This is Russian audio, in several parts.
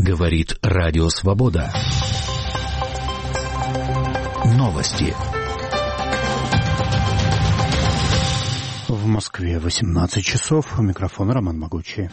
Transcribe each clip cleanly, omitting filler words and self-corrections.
Говорит Радио Свобода. Новости. В Москве 18 часов. У микрофона Роман Могучий.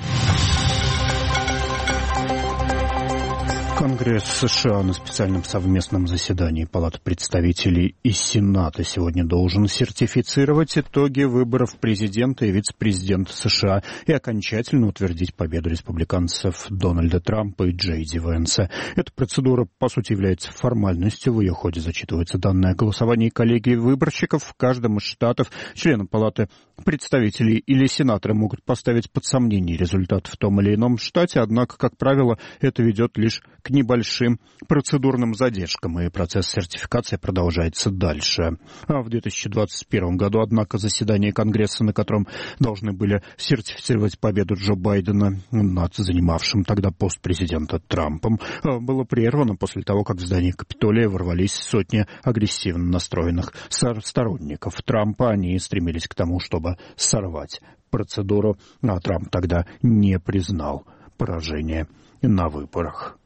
Конгресс США на специальном совместном заседании Палаты представителей и Сената сегодня должен сертифицировать итоги выборов президента и вице-президента США и окончательно утвердить победу республиканцев Дональда Трампа и Джей Ди Венса. Эта процедура, по сути, является формальностью. В ее ходе зачитываются данные о голосовании коллегии выборщиков. В каждом из штатов члены Палаты представителей или сенаторы могут поставить под сомнение результат в том или ином штате, однако, как правило, это ведет лишь к небольшим процедурным задержкам, и процесс сертификации продолжается дальше. А в 2021 году, однако, заседание Конгресса, на котором должны были сертифицировать победу Джо Байдена над занимавшим тогда пост президента Трампом, было прервано после того, как в здание Капитолия ворвались сотни агрессивно настроенных сторонников Трампа. Они стремились к тому, чтобы сорвать процедуру, а Трамп тогда не признал поражение на выборах.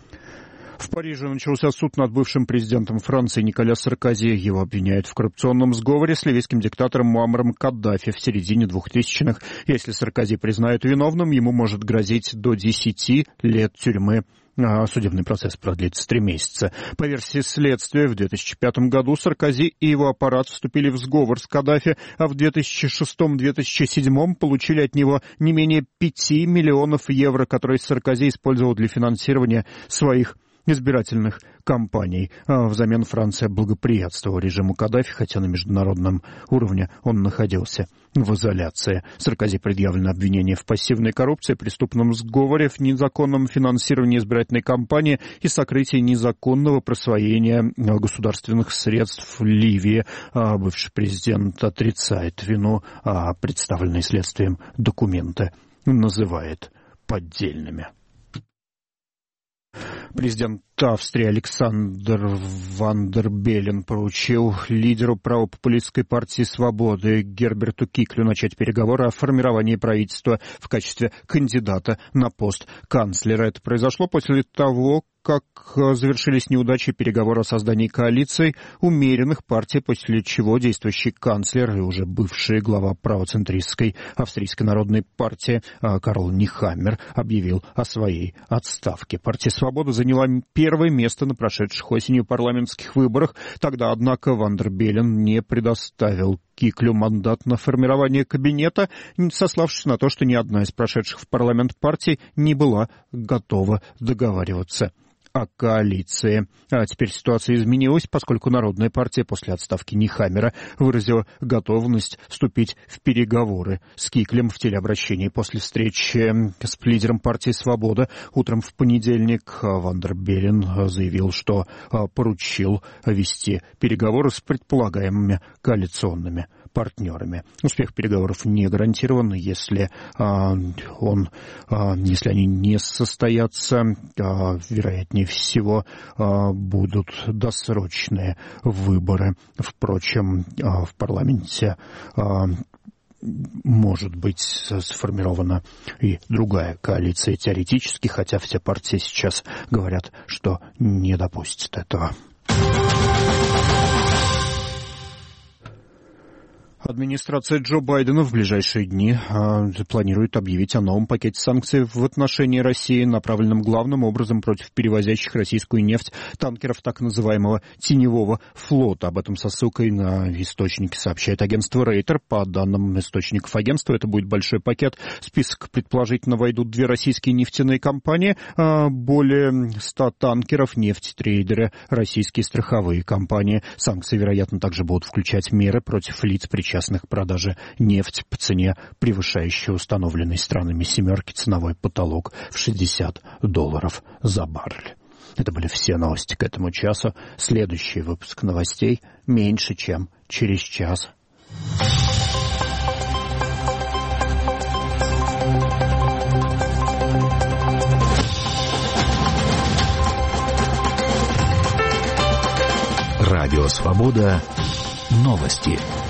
В Париже начался суд над бывшим президентом Франции Николя Саркози. Его обвиняют в коррупционном сговоре с ливийским диктатором Муаммаром Каддафи в середине 2000-х. Если Саркози признают виновным, ему может грозить до 10 лет тюрьмы. Судебный процесс продлится 3 месяца. По версии следствия, в 2005 году Саркози и его аппарат вступили в сговор с Каддафи, а в 2006-2007 получили от него не менее 5 миллионов евро, которые Саркози использовал для финансирования своих избирательных кампаний. Взамен Франция благоприятствовала режиму Каддафи, хотя на международном уровне он находился в изоляции. Саркози предъявлено обвинение в пассивной коррупции, преступном сговоре, в незаконном финансировании избирательной кампании и сокрытии незаконного присвоения государственных средств в Ливии. Бывший президент отрицает вину, а представленные следствием документы называет поддельными. Президент Австрии Александр Ван дер Беллен поручил лидеру правопопулистской партии «Свободы» Герберту Киклю начать переговоры о формировании правительства в качестве кандидата на пост канцлера. Это произошло после того, как завершились неудачи переговоры о создании коалиции умеренных партий, после чего действующий канцлер и уже бывший глава правоцентристской Австрийской народной партии Карл Нихаммер объявил о своей отставке. Партия «Свобода» заняла первое место на прошедших осенью парламентских выборах. Тогда, однако, Ван дер Беллен не предоставил Киклю мандат на формирование кабинета, сославшись на то, что ни одна из прошедших в парламент партий не была готова договариваться о коалиции. А теперь ситуация изменилась, поскольку Народная партия после отставки Нихаммера выразила готовность вступить в переговоры с Киклем. В телеобращении после встречи с лидером партии «Свобода» утром в понедельник Ван дер Беллен заявил, что поручил вести переговоры с предполагаемыми коалиционными партнерами. Успех переговоров не гарантирован, если они не состоятся, вероятнее всего будут досрочные выборы. Впрочем, в парламенте может быть сформирована и другая коалиция теоретически, хотя все партии сейчас говорят, что не допустят этого. Администрация Джо Байдена в ближайшие дни планирует объявить о новом пакете санкций в отношении России, направленном главным образом против перевозящих российскую нефть танкеров так называемого теневого флота. Об этом со ссылкой на источники сообщает агентство Рейтер. По данным источников агентства, это будет большой пакет. В список предположительно войдут 2 российские нефтяные компании, более 100 танкеров, нефтетрейдеры, российские страховые компании. Санкции, вероятно, также будут включать меры против лиц, причастных к продаже нефти по цене, превышающей установленный странами «семерки» ценовой потолок в $60 за баррель. Это были все новости к этому часу. Следующий выпуск новостей меньше, чем через час. Радио «Свобода». Новости.